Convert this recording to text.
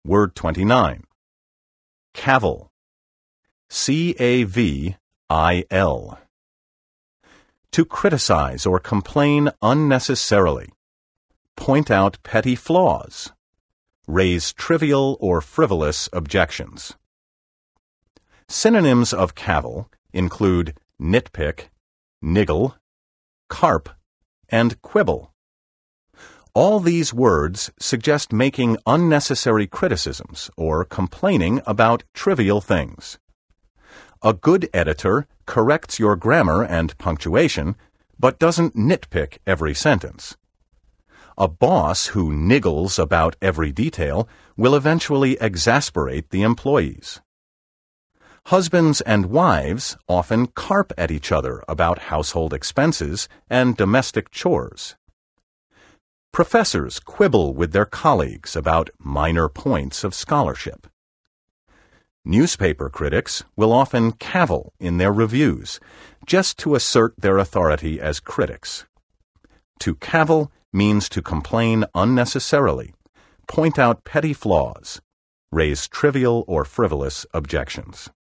Word 29. Cavil. C-A-V-I-L. To criticize or complain unnecessarily. Point out petty flaws. Raise trivial or frivolous objections. Synonyms of cavil include nitpick, niggle, carp, and quibble. All these words suggest making unnecessary criticisms or complaining about trivial things. A good editor corrects your grammar and punctuation, but doesn't nitpick every sentence. A boss who niggles about every detail will eventually exasperate the employees. Husbands and wives often carp at each other about household expenses and domestic chores. Professors quibble with their colleagues about minor points of scholarship. Newspaper critics will often cavil in their reviews, just to assert their authority as critics. To cavil means to complain unnecessarily, point out petty flaws, raise trivial or frivolous objections.